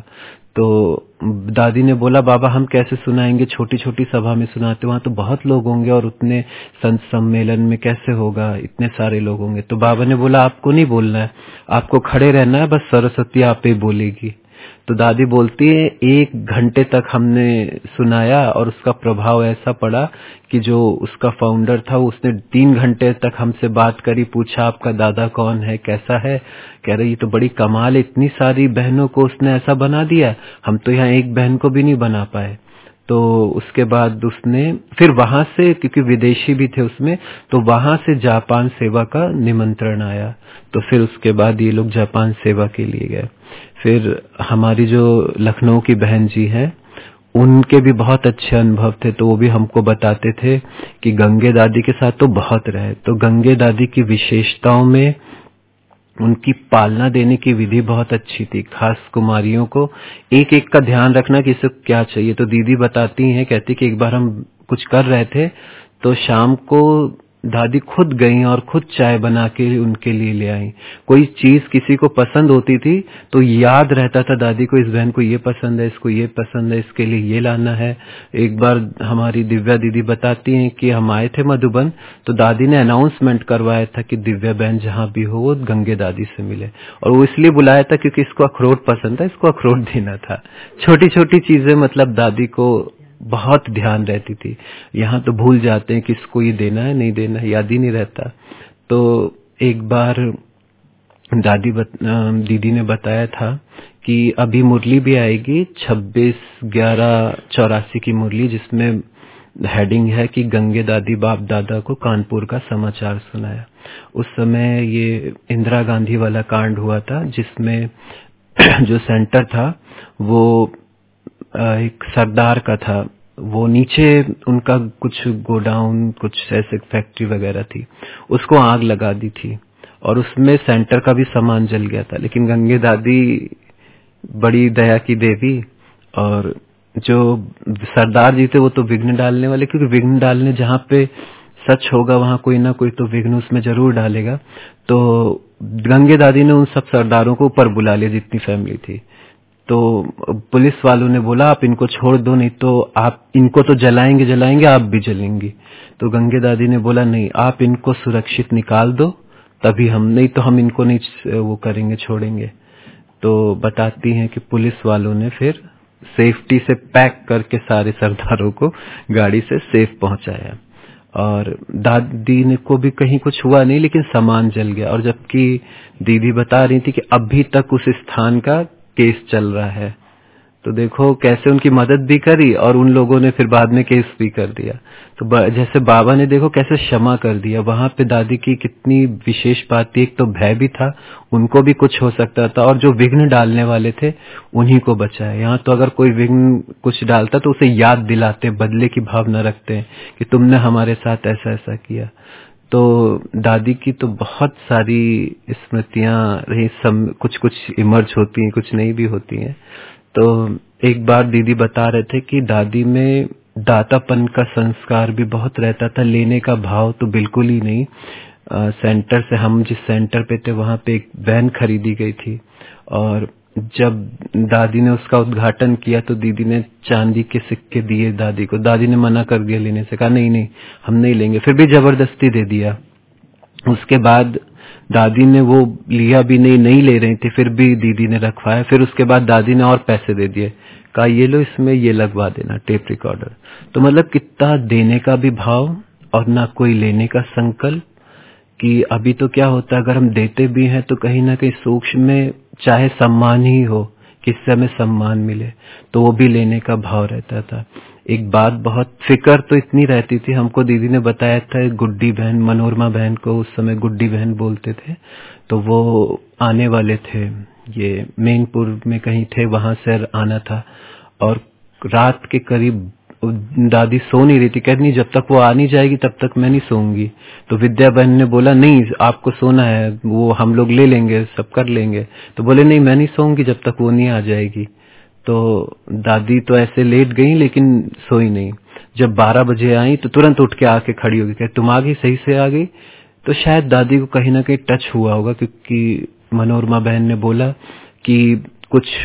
[SPEAKER 1] तो दादी ने बोला बाबा हम कैसे सुनाएंगे, छोटी छोटी सभा में सुनाते, वहां तो बहुत लोग होंगे और उतने संत सम्मेलन में कैसे होगा, इतने सारे लोग होंगे। तो बाबा ने बोला आपको नहीं बोलना है, आपको खड़े रहना है, बस सरस्वती आप ही बोलेगी। तो दादी बोलती है 1 घंटे तक हमने सुनाया और उसका प्रभाव ऐसा पड़ा कि जो उसका फाउंडर था उसने 3 घंटे तक हमसे बात करी, पूछा आपका दादा कौन है, कैसा है। कह रही ये तो बड़ी कमाल है, इतनी सारी बहनों को उसने ऐसा बना दिया, हम तो यहाँ एक बहन को भी नहीं बना पाए। तो उसके बाद उसने फिर वहां से, क्योंकि विदेशी भी थे उसमें, तो वहां से जापान सेवा का निमंत्रण आया। तो फिर उसके बाद ये लोग जापान सेवा के लिए गए। फिर हमारी जो लखनऊ की बहन जी है उनके भी बहुत अच्छे अनुभव थे, तो वो भी हमको बताते थे कि गंगे दादी के साथ तो बहुत रहे। तो गंगे दादी की विशेषताओं में उनकी पालना देने की विधि बहुत अच्छी थी, खास कुमारियों को एक एक का ध्यान रखना कि इसे क्या चाहिए। तो दीदी बताती हैं, कहती कि एक बार हम कुछ कर रहे थे तो शाम को दादी खुद गई और खुद चाय बना के उनके लिए ले आई। कोई चीज किसी को पसंद होती थी तो याद रहता था दादी को, इस बहन को ये पसंद है, इसको ये पसंद है, इसके लिए ये लाना है। एक बार हमारी दिव्या दीदी बताती हैं कि हम आए थे मधुबन, तो दादी ने अनाउंसमेंट करवाया था कि दिव्या बहन जहाँ भी हो वो गंगे दादी से मिले, और वो इसलिए बुलाया था क्योंकि इसको अखरोट पसंद था, इसको अखरोट देना था। छोटी छोटी चीजें मतलब दादी को बहुत ध्यान रहती थी। यहाँ तो भूल जाते हैं कि इसको ये देना है नहीं देना है, याद ही नहीं रहता। तो एक बार दीदी ने बताया था कि अभी मुरली भी आएगी 26/11/84 की मुरली, जिसमें हेडिंग है कि गंगे दादी बाप दादा को कानपुर का समाचार सुनाया। उस समय ये इंदिरा गांधी वाला कांड हुआ था, जिसमें जो सेंटर था वो एक सरदार का था, वो नीचे उनका कुछ गोडाउन, कुछ ऐसे फैक्ट्री वगैरह थी, उसको आग लगा दी थी और उसमें सेंटर का भी सामान जल गया था। लेकिन गंगे दादी बड़ी दया की देवी, और जो सरदार जी थे वो तो विघ्न डालने वाले, क्योंकि विघ्न डालने जहाँ पे सच होगा वहां कोई ना कोई तो विघ्न उसमें जरूर डालेगा। तो गंगे दादी ने उन सब सरदारों को ऊपर बुला लिया जितनी फैमिली थी। तो पुलिस वालों ने बोला आप इनको छोड़ दो, नहीं तो आप इनको तो जलाएंगे आप भी जलेंगी। तो गंगे दादी ने बोला नहीं, आप इनको सुरक्षित निकाल दो तभी हम, नहीं तो हम इनको नहीं वो करेंगे, छोड़ेंगे। तो बताती हैं कि पुलिस वालों ने फिर सेफ्टी से पैक करके सारे सरदारों को गाड़ी से सेफ पहुंचाया, और दादी ने को भी कहीं कुछ हुआ नहीं, लेकिन सामान जल गया। और जबकि दीदी बता रही थी कि अभी तक उस स्थान का केस चल रहा है। तो देखो कैसे उनकी मदद भी करी और उन लोगों ने फिर बाद में केस भी कर दिया। तो जैसे बाबा ने देखो कैसे क्षमा कर दिया। वहां पे दादी की कितनी विशेष बात थी, एक तो भय भी था, उनको भी कुछ हो सकता था, और जो विघ्न डालने वाले थे उन्हीं को बचाया। यहाँ तो अगर कोई विघ्न कुछ डालता तो उसे याद दिलाते, बदले की भावना रखते कि तुमने हमारे साथ ऐसा ऐसा किया। तो दादी की तो बहुत सारी स्मृतियां रही, कुछ कुछ इमर्ज होती हैं, कुछ नहीं भी होती हैं। तो एक बार दीदी बता रहे थे कि दादी में दातापन का संस्कार भी बहुत रहता था, लेने का भाव तो बिल्कुल ही नहीं। सेंटर से, हम जिस सेंटर पे थे वहां पे एक वैन खरीदी गई थी, और जब दादी ने उसका उद्घाटन किया तो दीदी ने चांदी के सिक्के दिए दादी को। दादी ने मना कर दिया लेने से, कहा नहीं नहीं हम नहीं लेंगे, फिर भी जबरदस्ती दे दिया। उसके बाद दादी ने वो लिया भी नहीं, नहीं ले रही थी, फिर भी दीदी ने रखवाया। फिर उसके बाद दादी ने और पैसे दे दिए, कहा ये लो इसमें ये लगवा देना टेप रिकॉर्डर। तो मतलब कितना देने का भी भाव और ना कोई लेने का संकल्प। कि अभी तो क्या होता है, अगर हम देते भी हैं तो कहीं ना कहीं सूक्ष्म में चाहे सम्मान ही हो, किससे हमें सम्मान मिले, तो वो भी लेने का भाव रहता था। एक बात बहुत फिक्र तो इतनी रहती थी, हमको दीदी ने बताया था गुड्डी बहन, मनोरमा बहन को उस समय गुड्डी बहन बोलते थे, तो वो आने वाले थे, ये मेनपुर में कहीं थे, वहां से आना था। और रात के करीब दादी सो नहीं रही थी, कहती नहीं जब तक वो आ नहीं जाएगी तब तक मैं नहीं सोऊंगी। तो विद्या बहन ने बोला नहीं आपको सोना है, वो हम लोग ले लेंगे, सब कर लेंगे। तो बोले नहीं मैं नहीं सोऊंगी जब तक वो नहीं आ जाएगी। तो दादी तो ऐसे लेट गई लेकिन सोई नहीं। जब 12 बजे आई तो तुरंत उठ के आके खड़ी होगी, कहती तुम आ गई, सही से आ गई। तो शायद दादी को कहीं ना कहीं टच हुआ होगा, क्योंकि मनोरमा बहन ने बोला कि कुछ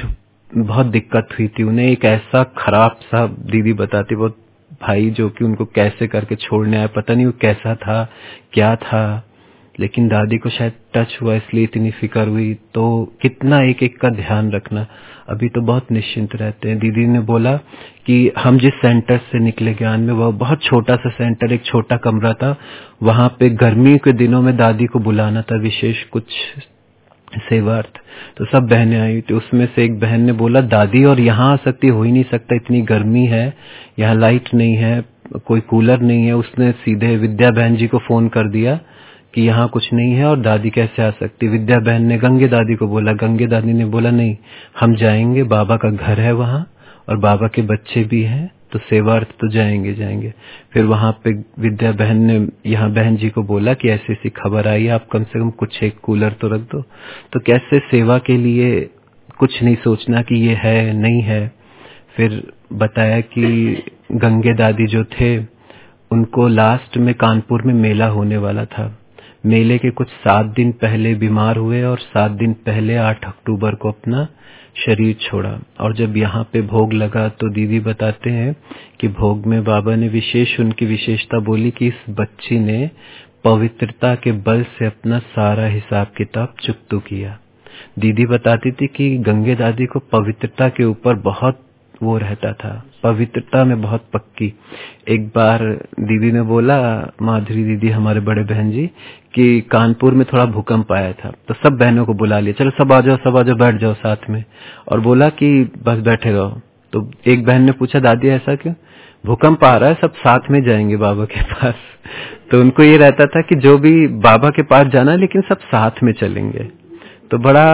[SPEAKER 1] बहुत दिक्कत हुई थी उन्हें। एक ऐसा खराब सा, दीदी बताती, वो भाई जो कि उनको कैसे करके छोड़ने आया, पता नहीं वो कैसा था, क्या था, लेकिन दादी को शायद टच हुआ इसलिए इतनी फिक्र हुई। तो कितना एक एक का ध्यान रखना। अभी तो बहुत निश्चिंत रहते हैं। दीदी ने बोला कि हम जिस सेंटर से निकले ज्ञान में, वह बहुत छोटा सा सेंटर, एक छोटा कमरा था। वहां पे गर्मी के दिनों में दादी को बुलाना था विशेष कुछ सेवार्थ। तो सब बहनें आई थी। उसमें से एक बहन ने बोला दादी और यहाँ आ सकती, हो ही नहीं सकता, इतनी गर्मी है, यहाँ लाइट नहीं है, कोई कूलर नहीं है। उसने सीधे विद्या बहन जी को फोन कर दिया कि यहाँ कुछ नहीं है और दादी कैसे आ सकती। विद्या बहन ने गंगे दादी को बोला, गंगे दादी ने बोला नहीं हम जाएंगे, बाबा का घर है वहाँ और बाबा के बच्चे भी हैं, तो सेवार्थ तो जाएंगे। फिर वहां पे विद्या बहन ने यहाँ बहन जी को बोला कि ऐसी ऐसी खबर आई, आप कम से कम कुछ एक कूलर तो रख दो। तो कैसे सेवा के लिए कुछ नहीं सोचना कि ये है नहीं है। फिर बताया कि गंगे दादी जो थे उनको लास्ट में कानपुर में मेला होने वाला था। मेले के कुछ 7 दिन पहले बीमार हुए और 7 दिन पहले 8 अक्टूबर को अपना शरीर छोड़ा। और जब यहाँ पे भोग लगा तो दीदी बताते हैं कि भोग में बाबा ने विशेष उनकी विशेषता बोली कि इस बच्ची ने पवित्रता के बल से अपना सारा हिसाब किताब चुकता किया। दीदी बताती थी कि गंगे दादी को पवित्रता के ऊपर बहुत वो रहता था, पवित्रता में बहुत पक्की। एक बार दीदी ने बोला, माधुरी दीदी हमारे बड़े बहन जी, कि कानपुर में थोड़ा भूकंप आया था, तो सब बहनों को बुला लिया, चलो सब आ जाओ बैठ जाओ साथ में, और बोला कि बस बैठे रहो। तो एक बहन ने पूछा दादी ऐसा क्यों? भूकंप आ रहा है, सब साथ में जाएंगे बाबा के पास। तो उनको ये रहता था कि जो भी बाबा के पास जाना लेकिन सब साथ में चलेंगे। तो बड़ा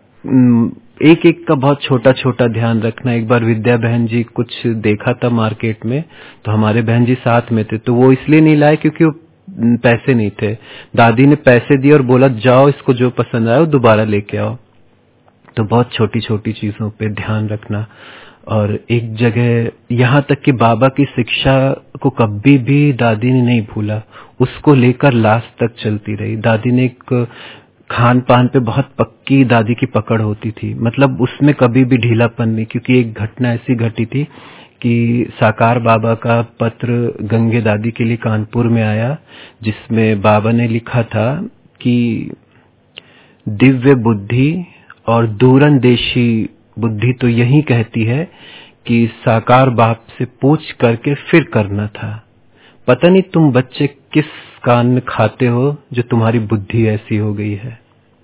[SPEAKER 1] एक एक का बहुत छोटा छोटा ध्यान रखना। एक बार विद्या बहन जी कुछ देखा था मार्केट में, तो हमारे बहन जी साथ में थे, तो वो इसलिए नहीं लाए क्योंकि वो पैसे नहीं थे। दादी ने पैसे दिए और बोला जाओ इसको जो पसंद आया वो दोबारा लेके आओ। तो बहुत छोटी छोटी चीजों पे ध्यान रखना। और एक जगह यहाँ तक कि बाबा की शिक्षा को कभी भी दादी ने नहीं भूला, उसको लेकर लास्ट तक चलती रही। दादी ने एक खान पान पे बहुत पक्की दादी की पकड़ होती थी, मतलब उसमें कभी भी ढीलापन नहीं। क्योंकि एक घटना ऐसी घटी थी कि साकार बाबा का पत्र गंगे दादी के लिए कानपुर में आया, जिसमें बाबा ने लिखा था कि दिव्य बुद्धि और दूरंदेशी बुद्धि तो यही कहती है कि साकार बाप से पूछ करके फिर करना था। पता नहीं तुम बच्चे किस कान में खाते हो जो तुम्हारी बुद्धि ऐसी हो गई है।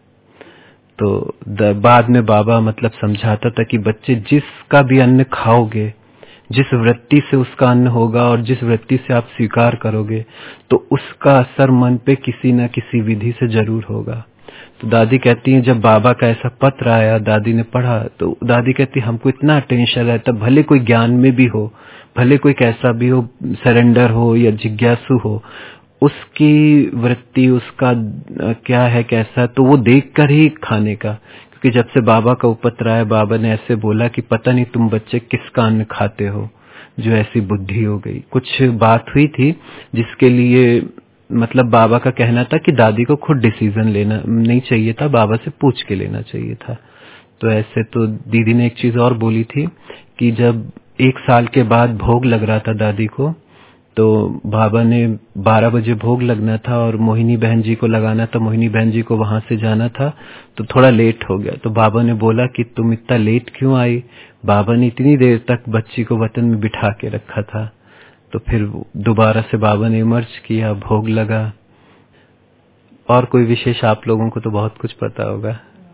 [SPEAKER 1] तो बाद में बाबा मतलब समझाता था कि बच्चे जिसका भी अन्न खाओगे, जिस वृत्ति से उसका अन्न होगा और जिस वृत्ति से आप स्वीकार करोगे, तो उसका असर मन पे किसी न किसी विधि से जरूर होगा। तो दादी कहती हैं जब बाबा का ऐसा पत्र आया, दादी ने पढ़ा, तो दादी कहती हमको इतना टेंशन रहता, भले कोई ज्ञान में भी हो, भले कोई कैसा भी हो, सरेंडर हो या जिज्ञासु हो, उसकी वृत्ति उसका क्या है कैसा, तो वो देखकर ही खाने का। क्योंकि जब से बाबा का उपत्र आया, बाबा ने ऐसे बोला कि पता नहीं तुम बच्चे किस कान में खाते हो जो ऐसी बुद्धि हो गई। कुछ बात हुई थी जिसके लिए मतलब बाबा का कहना था कि दादी को खुद डिसीजन लेना नहीं चाहिए था, बाबा से पूछ के लेना चाहिए था। तो ऐसे तो दीदी ने एक चीज और बोली थी कि जब 1 साल के बाद भोग लग रहा था दादी को, तो बाबा ने 12 बजे भोग लगना था और मोहिनी बहन जी को लगाना था, मोहिनी बहन जी को वहां से जाना था, तो थोड़ा लेट हो गया। तो बाबा ने बोला कि तुम इतना लेट क्यों आई? बाबा ने इतनी देर तक बच्ची को वतन में बिठा के रखा था। तो फिर दोबारा से बाबा ने इमर्ज किया, भोग लगा। और कोई विशेष आप लोगों को तो बहुत कुछ पता होगा,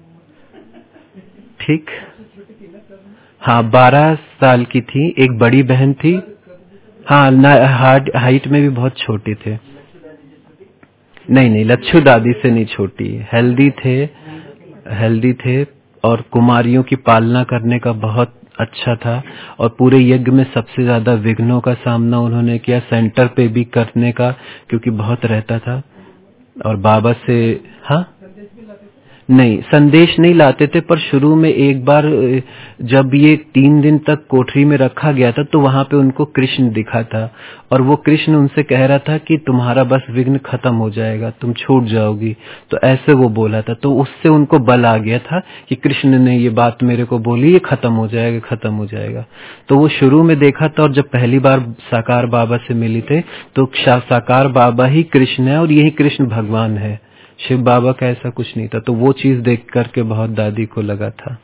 [SPEAKER 1] ठीक? हाँ, 12 साल की थी। एक बड़ी बहन थी, हाँ, हाइट में भी बहुत छोटे थे। नहीं, लच्छू दादी से नहीं छोटी, हेल्दी थे और कुमारियों की पालना करने का बहुत अच्छा था। और पूरे यज्ञ में सबसे ज्यादा विघ्नों का सामना उन्होंने किया, सेंटर पे भी करने का, क्योंकि बहुत रहता था। और बाबा से, हाँ, नहीं, संदेश नहीं लाते थे, पर शुरू में एक बार जब ये 3 दिन तक कोठरी में रखा गया था तो वहां पे उनको कृष्ण दिखा था और वो कृष्ण उनसे कह रहा था कि तुम्हारा बस विघ्न खत्म हो जाएगा, तुम छूट जाओगी। तो ऐसे वो बोला था, तो उससे उनको बल आ गया था कि कृष्ण ने ये बात मेरे को बोली, ये खत्म हो जाएगा, खत्म हो जाएगा। तो वो शुरू में देखा था और जब पहली बार साकार बाबा से मिली थे तो साकार बाबा ही कृष्ण है और यही कृष्ण भगवान है, शिव बाबा का ऐसा कुछ नहीं था। तो वो चीज देख करके बहुत दादी को लगा था।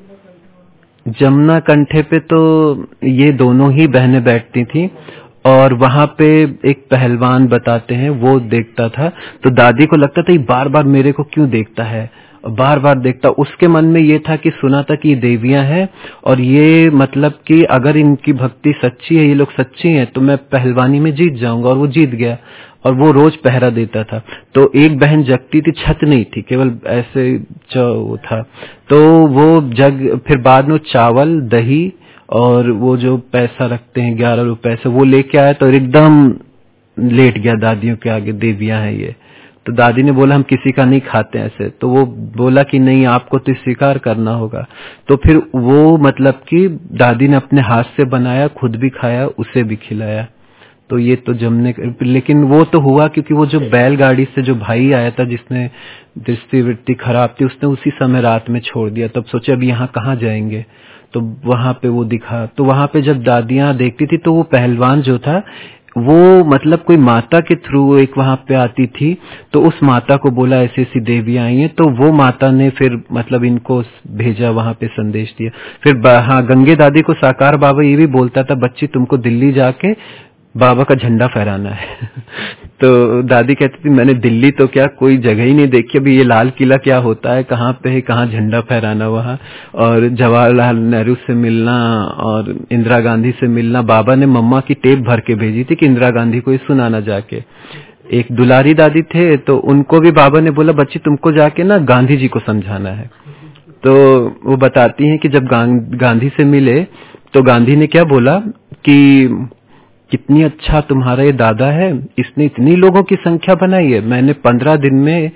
[SPEAKER 1] जमुना कंठे पे तो ये दोनों ही बहनें बैठती थी और वहां पे एक पहलवान बताते हैं वो देखता था, तो दादी को लगता था ये बार बार मेरे को क्यों देखता है, बार बार देखता। उसके मन में ये था कि सुना था कि ये देवियां हैं और ये मतलब कि अगर इनकी भक्ति सच्ची है, ये लोग सच्ची हैं, तो मैं पहलवानी में जीत जाऊंगा। और वो जीत गया और वो रोज पहरा देता था। तो एक बहन जगती थी, छत नहीं थी, केवल ऐसे वो था। तो वो जग फिर बाद में चावल, दही और वो जो पैसा रखते हैं 11 रुपए से, वो लेके आया तो एकदम लेट गया दादियों के आगे, देवियां हैं ये। तो दादी ने बोला हम किसी का नहीं खाते ऐसे। तो वो बोला कि नहीं, आपको तो स्वीकार करना होगा। तो फिर वो मतलब कि दादी ने अपने हाथ से बनाया, खुद भी खाया, उसे भी खिलाया। तो ये तो जमने, लेकिन वो तो हुआ क्योंकि वो जो बैलगाड़ी से जो भाई आया था जिसने दृष्टि खराब थी, उसने उसी समय रात में छोड़ दिया। तब सोचे अब यहाँ कहाँ जाएंगे, तो वहां पे वो दिखा। तो वहां पे जब दादियां देखती थी तो वो पहलवान जो था वो मतलब कोई माता के थ्रू एक वहां पे आती थी, तो उस माता को बोला ऐसी ऐसी देवियां आई हैं, तो वो माता ने फिर मतलब इनको भेजा, वहां पे संदेश दिया। फिर हाँ, गंगे दादी को साकार बाबा ये भी बोलता था, बच्ची तुमको दिल्ली जाके बाबा का झंडा फहराना है। तो दादी कहती थी मैंने दिल्ली तो क्या कोई जगह ही नहीं देखी, अभी ये लाल किला क्या होता है, कहाँ पे है, कहाँ झंडा फहराना वहाँ। और जवाहरलाल नेहरू से मिलना और इंदिरा गांधी से मिलना, बाबा ने मम्मा की टेप भर के भेजी थी कि इंदिरा गांधी को ये सुनाना जाके। एक दुलारी दादी थे तो उनको भी बाबा ने बोला बच्ची तुमको जाके ना गांधी जी को समझाना है। तो वो बताती हैं कि जब गांधी से मिले तो गांधी ने क्या बोला कि कितनी अच्छा तुम्हारा ये दादा है, इसने इतनी लोगों की संख्या बनाई है। मैंने 15 दिन में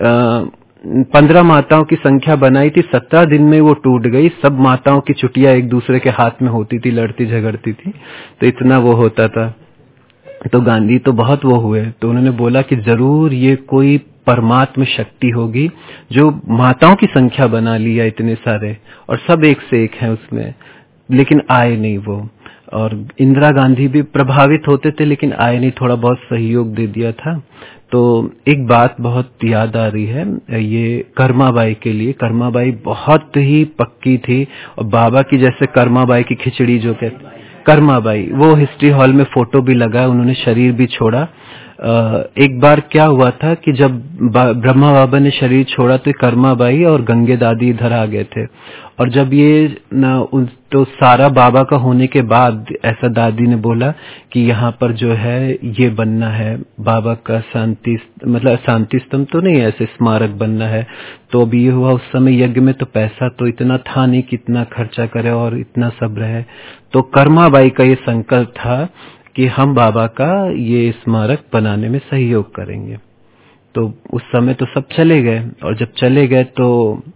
[SPEAKER 1] 15 माताओं की संख्या बनाई थी, 17 दिन में वो टूट गई। सब माताओं की चुटिया एक दूसरे के हाथ में होती थी, लड़ती झगड़ती थी, तो इतना वो होता था। तो गांधी तो बहुत वो हुए, तो उन्होंने बोला कि जरूर ये कोई परमात्म शक्ति होगी जो माताओं की संख्या बना लिया इतने सारे, और सब एक से एक हैं उसमें, लेकिन आए नहीं वो। और इंदिरा गांधी भी प्रभावित होते थे लेकिन आए नहीं, थोड़ा बहुत सहयोग दे दिया था। तो एक बात बहुत याद आ रही है ये कर्माबाई के लिए। कर्माबाई बहुत ही पक्की थी और बाबा की जैसे कर्माबाई की खिचड़ी जो कहते, कर्माबाई, वो हिस्ट्री हॉल में फोटो भी लगा, उन्होंने शरीर भी छोड़ा। एक बार क्या हुआ था कि जब ब्रह्मा बाबा ने शरीर छोड़ा तो कर्माबाई और गंगे दादी इधर आ गए थे। और जब ये तो सारा बाबा का होने के बाद ऐसा दादी ने बोला कि यहाँ पर जो है ये बनना है बाबा का शांति, मतलब शांति स्तंभ तो नहीं, ऐसे स्मारक बनना है। तो अभी ये हुआ, उस समय यज्ञ में तो पैसा तो इतना था नहीं कितना खर्चा करे और इतना सब रहे। तो कर्माबाई का ये संकल्प था कि हम बाबा का ये स्मारक बनाने में सहयोग करेंगे। तो उस समय तो सब चले गए, और जब चले गए तो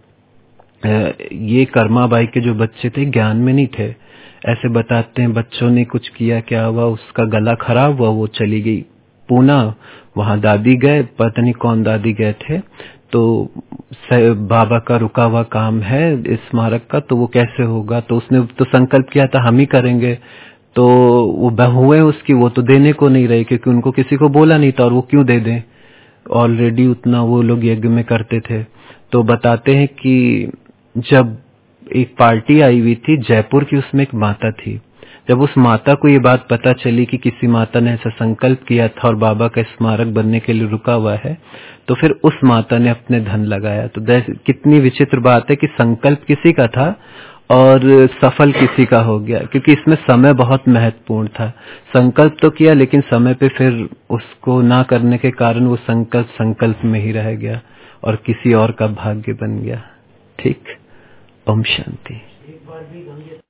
[SPEAKER 1] ये कर्माबाई के जो बच्चे थे ज्ञान में नहीं थे। ऐसे बताते हैं बच्चों ने कुछ किया, क्या हुआ, उसका गला खराब हुआ, वो चली गई पूना, वहां दादी गए, पता नहीं कौन दादी गए थे। तो बाबा का रुका हुआ काम है स्मारक का, तो वो कैसे होगा, तो उसने तो संकल्प किया था हम ही करेंगे। तो वो बहुएं उसकी, वो तो देने को नहीं रही क्योंकि उनको किसी को बोला नहीं था, और वो क्यों दे दें, ऑलरेडी उतना वो लोग यज्ञ में करते थे। तो बताते हैं कि जब एक पार्टी आई हुई थी जयपुर की, उसमें एक माता थी। जब उस माता को ये बात पता चली कि किसी माता ने ऐसा संकल्प किया था और बाबा का स्मारक बनने के लिए रुका हुआ है, तो फिर उस माता ने अपने धन लगाया। तो कितनी विचित्र बात है कि संकल्प किसी का था और सफल किसी का हो गया, क्योंकि इसमें समय बहुत महत्वपूर्ण था। संकल्प तो किया लेकिन समय पे फिर उसको ना करने के कारण वो संकल्प में ही रह गया और किसी और का भाग्य बन गया। ठीक, ओम शांति।